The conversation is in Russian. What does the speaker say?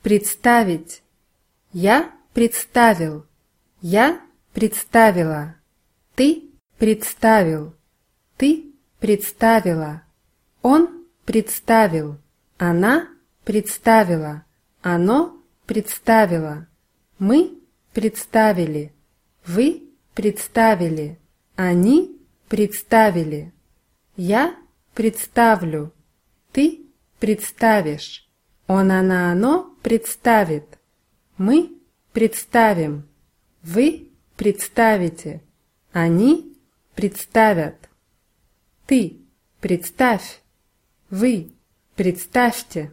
Представить. Я представил. Я представила. Ты представил. Ты представила. Он представил. Она представила. Оно представило. Мы представили. Вы представили. Они представили. Я представлю. Ты представишь. Он, она, оно представит. Мы представим. Вы представите. Они представят. Ты представь. Вы представьте.